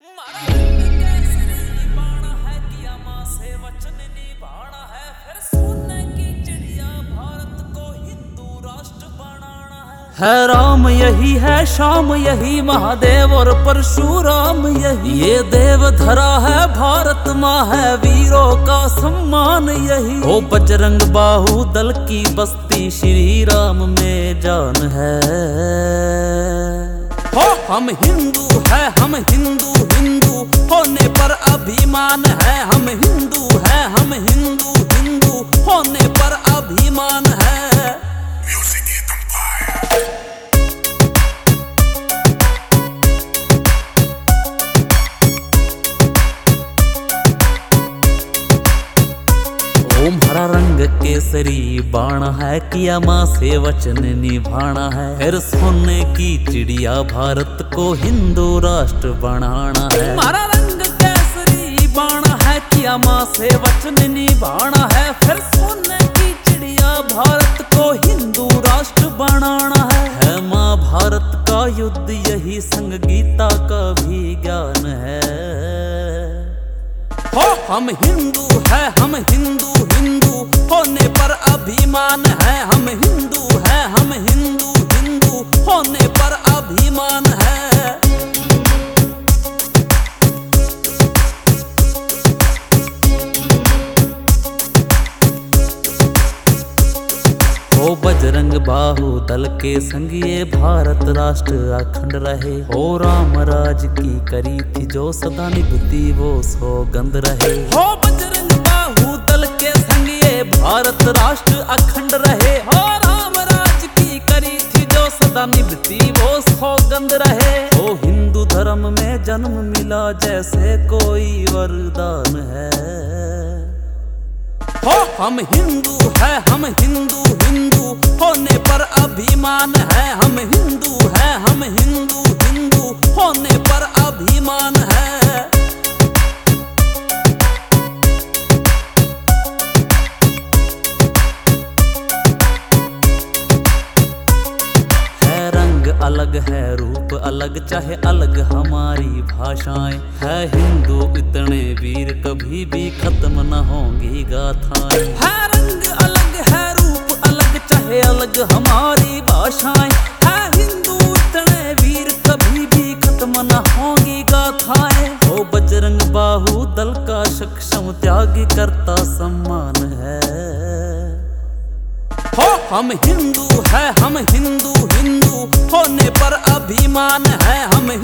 है राम यही है शाम यही महादेव और परशुराम यही ये देव धरा है भारत माँ है वीरों का सम्मान यही। ओ बजरंग बाहु दल की बस्ती श्री राम में जान है। हो हम हिंदू है हम हिंदू हिंदू होने पर अभिमान है। हम हिंदू है हम हिंदू हिंदू होने पर अभिमान है। ओम हरा रंग केसरी बाण है किया माँ से वचन निभाना है। फिर सोने की चिड़िया भारत को हिंदू राष्ट्र बनाना है। हरा रंग केसरी बाण है किया माँ से वचन निभाना है। फिर सोने की चिड़िया भारत को हिंदू राष्ट्र बनाना है माँ भारत का युद्ध यही संग गीता का भी ज्ञान है। हो हम हिंदू है हम हिंदू हिंदू होने पर अभिमान है। हम हिंदू है हम हिंदू हिंदू होने पर अभिमान है। ओ बजरंग बाहु दल के संगिए भारत राष्ट्र अखंड रहे। ओ राम राज की करी थी जो सदा निभती वो सौगंध रहे। हो बजरंग बाहु दल के संगिए भारत राष्ट्र अखंड रहे। हो राम राज की करी थी जो सदा निभती वो सौगंध रहे। ओ हिंदू धर्म में जन्म मिला जैसे कोई वरदान है। हो हम हिंदू है हम हिंदू हिंदू होने पर अभिमान है। हम हिंदू है हम हिंदू हिंदू होने पर अभिमान है। रंग अलग है रूप अलग चाहे अलग हमारी भाषाएं है। हिंदू इतने वीर कभी भी खत्म न होंगी गाथाएं। है रंग अलग है रूप अलग चाहे अलग हमारी भाषाएं है। हिंदू इतने वीर कभी भी खत्म न होंगी गाथाएं। ओ बजरंग बाहु दल का सक्षम त्यागी करता सम्मान है। हो हम हिंदू है हम हिंदू हिंदू होने पर अभिमान है। हम